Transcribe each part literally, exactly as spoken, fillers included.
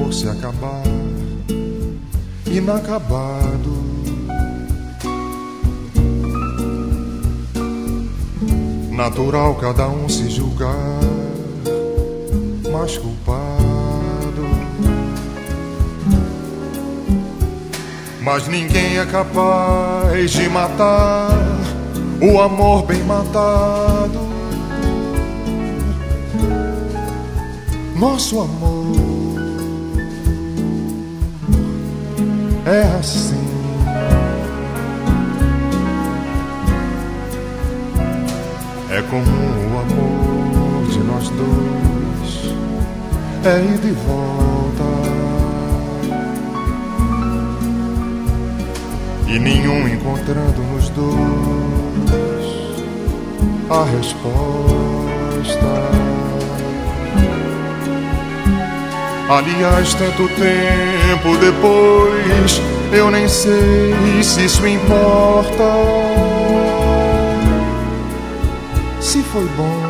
por se acabar, inacabado. Natural cada um se julgar mais culpado, mas ninguém é capaz de matar o amor bem matado. Nosso amor é assim. É comum o amor de nós dois, é ida e volta, e nenhum encontrando nos dois a resposta. Aliás, tanto tempo depois, eu nem sei se isso importa. Se foi bom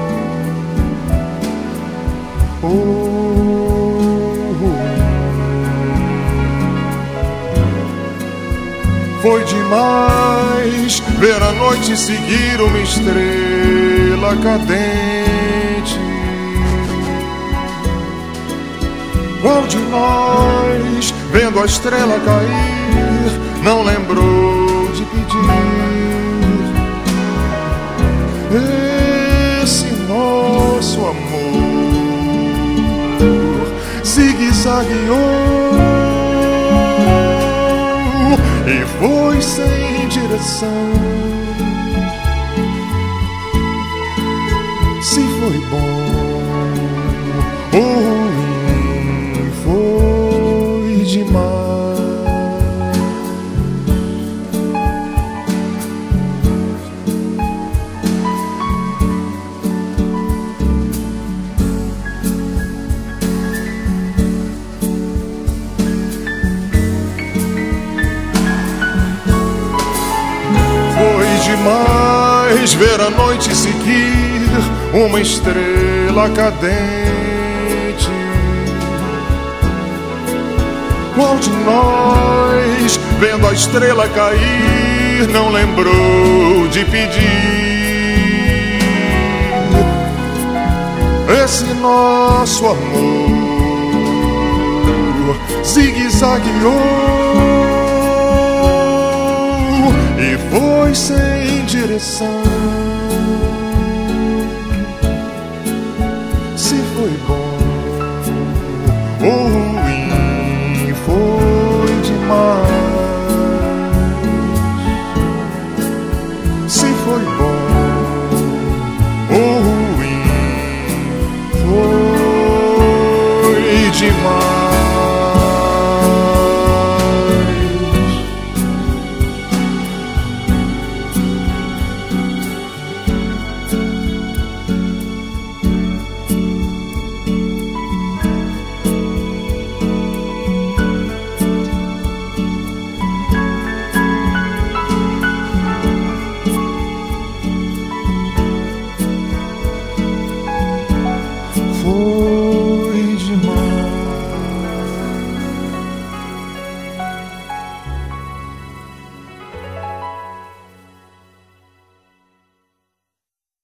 ou ruim, foi demais ver a noite seguir uma estrela cadente. Qual de nós, vendo a estrela cair, não lembrou de pedir? Esse nosso amor zigue-zagueou e foi sem direção. Se foi bom ou ruim, foi demais. Demais ver a noite seguir uma estrela cadente. Qual de nós, vendo a estrela cair, não lembrou de pedir? Esse nosso amor zigue-zagueou e foi sem direção. Se foi bom ou ruim, foi demais. Se foi bom ou ruim, foi demais. For